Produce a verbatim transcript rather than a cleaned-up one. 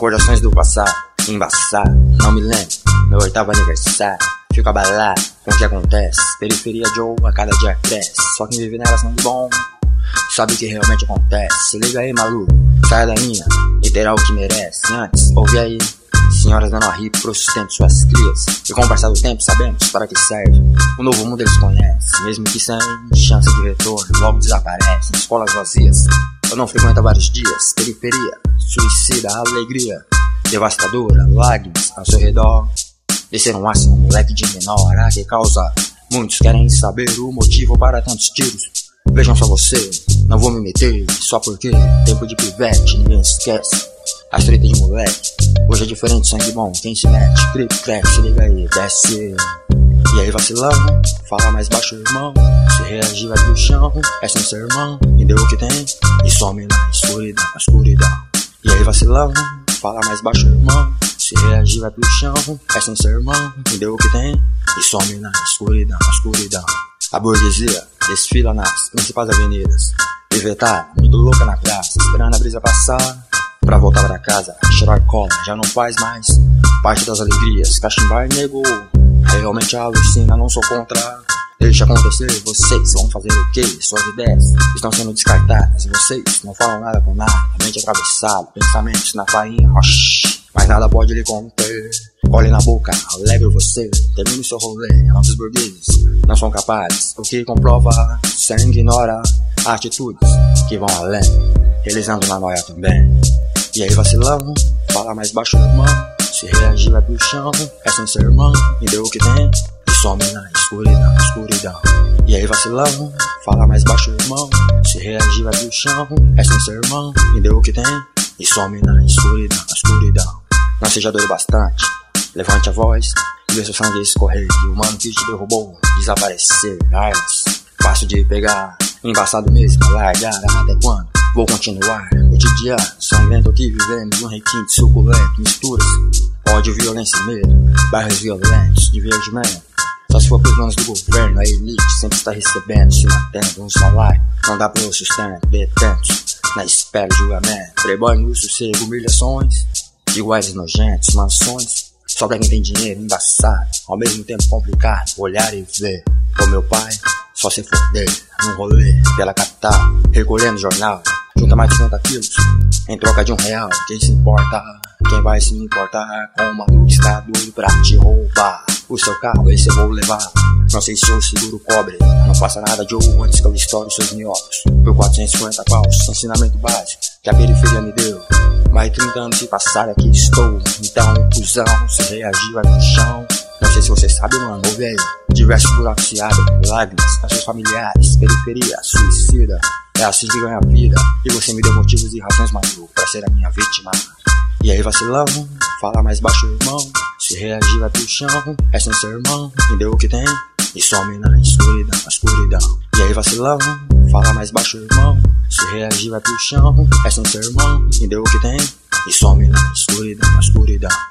Recordações do passado, embaçado, não me lembro, meu oitavo aniversário. Fico abalado com o que acontece, periferia Joe a cada dia cresce. Só quem vive nelas não é bom, sabe o que realmente acontece. Se liga aí, maluco, saia da linha e terá o que merece. Antes, ouve aí, senhoras dando a rir pro sustento de suas crias. E com o passar do tempo sabemos para que serve. O novo mundo eles conhecem, mesmo que sem chance de retorno, logo desaparecem. Escolas vazias, eu não frequento há vários dias. Periferia, suicida, alegria devastadora, lágrimas ao seu redor. Descer um ácido, um moleque de menor, a que causa. Muitos querem saber o motivo para tantos tiros. Vejam só você, não vou me meter, só porque tempo de pivete, ninguém esquece. As treta de moleque, hoje é diferente, sangue bom, quem se mete, gripe, cresce, se liga aí, desce. E aí vacilão, fala mais baixo, irmão. Se reagir vai pro chão, é sem ser irmão. Me deu o que tem, e some na escuridão, na escuridão. E aí vacilão, fala mais baixo, irmão. Se reagir vai pro chão, é sem ser irmão. Me deu o que tem, e some na escuridão, na escuridão. A burguesia desfila nas principais avenidas, pivetada, muito louca na praça, esperando a brisa passar pra voltar pra casa. Cheirar cola já não faz mais parte das alegrias. Cachimbar negou, realmente alucina, não sou contra. Deixa acontecer, vocês vão fazer o quê? Suas ideias estão sendo descartadas e vocês não falam nada com nada. A mente atravessada, pensamentos na farinha, oxi, mas nada pode lhe conter. Olhe na boca, alegre você, termine seu rolê. Nossos burgueses não são capazes, o que comprova, sem ignora atitudes que vão além, realizando na noia também. E aí vacilão, fala mais baixo, irmão. Se reagir vai pro chão, é sem ser irmão. Me deu o que tem, e some na escuridão, escuridão. E aí vacilão, fala mais baixo, irmão. Se reagir vai pro chão, é sem ser irmão. Me deu o que tem, e some na escuridão, escuridão. Não seja doido bastante, levante a voz e vê seu sangue escorrer. E o mano que te derrubou desaparecer. Armas, fácil de pegar, embaçado mesmo, largar. Até quando vou continuar? Cotidiano, sangrento que vivemos, um requinte suculento. Misturas, ódio, violência e medo, bairros violentos, divertimento. Só se for pros planos do governo, a elite sempre está recebendo, se mantendo um salário, não dá pro sustento. Detentos, na espera de julgamento, playboy no sossego, humilhações iguais e nojentos, mansões só pra quem tem dinheiro, embaçado, ao mesmo tempo complicado, olhar e ver. O meu pai só se foder num rolê pela capital, recolhendo jornal, junta mais de cinquenta quilos em troca de um real. Quem se importa? Quem vai se importar com o maluco que está doido pra te roubar o seu carro? Esse eu vou levar, não sei se eu seguro cobre. Não faça nada de ouro antes que eu estoure seus miolos por quatrocentos e cinquenta paus, ensinamento básico que a periferia me deu. Mais de trinta anos se passaram, aqui estou. Então, cuzão, se reagir vai pro chão. Não sei se você sabe, mano, ouve aí. Diversos buracos se abrem, lágrimas a seus familiares. Periferia, suicida, é assim que ganha a vida. E você me deu motivos e razões, maluco, pra ser a minha vítima. E aí vacilão, fala mais baixo, irmão. Se reagir vai pro chão, é sem ser irmão. Me deu o que tem, e some na escuridão, na escuridão. E aí vacilão, fala mais baixo, irmão. Se reagir vai pro chão, é sem ser irmão. Me deu o que tem, e some na escuridão, na escuridão.